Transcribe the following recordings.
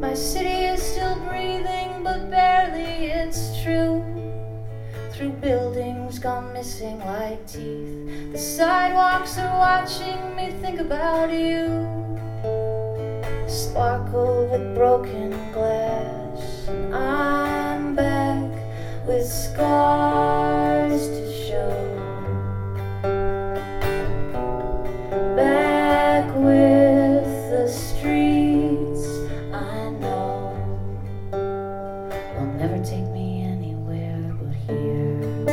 My city is still breathing, but barely, it's true. Through buildings gone missing like teeth, the sidewalks are watching me think about you. Sparkle with broken glass, and I'm back with scars to show. Back with the streets I know will never take me anywhere but here.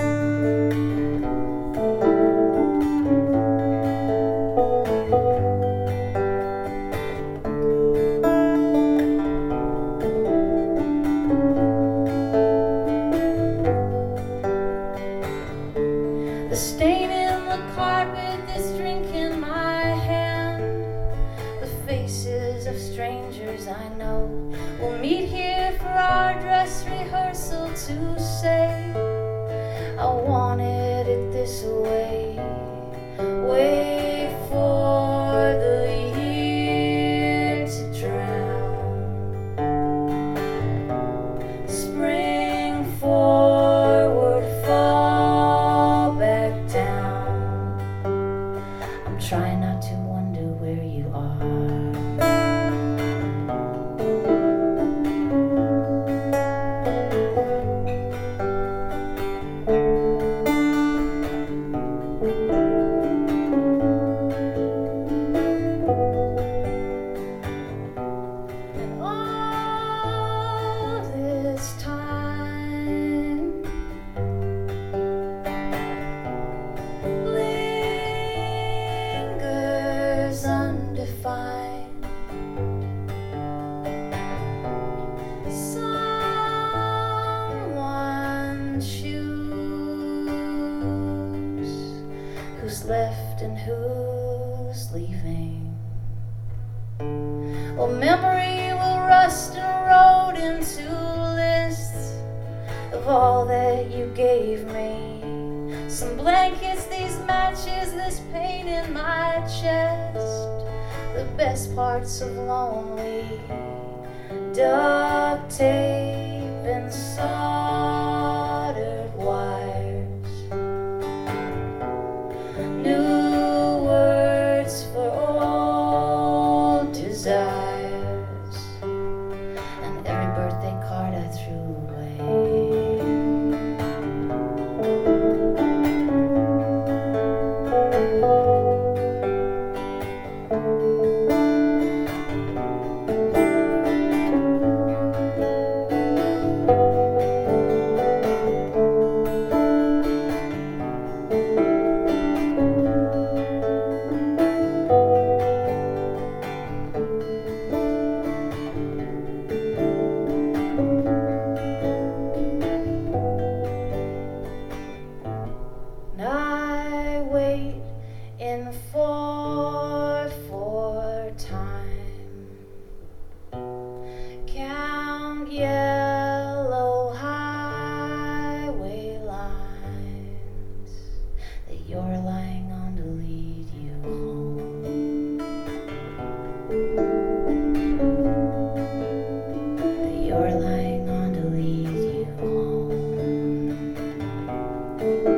The stain in the carpet, this drink in my hand, the faces of strangers I know will meet here for our dress rehearsal to say I wanted it this way. Wait for the year to drown, spring forward, fall back down. I'm trying not to wonder where you are. And all this time lingers undefined. Someone choose who's left and who's leaving. Well, memory will rust and erode into lists of all that you gave me. Some blankets, these matches, this pain in my chest, the best parts of lonely. Duct tape and soldered wires, new words for old desires, and every birthday card I threw away. And I wait in for time, count yellow highway lines that you're lying on to lead you home, that you're lying on to lead you home.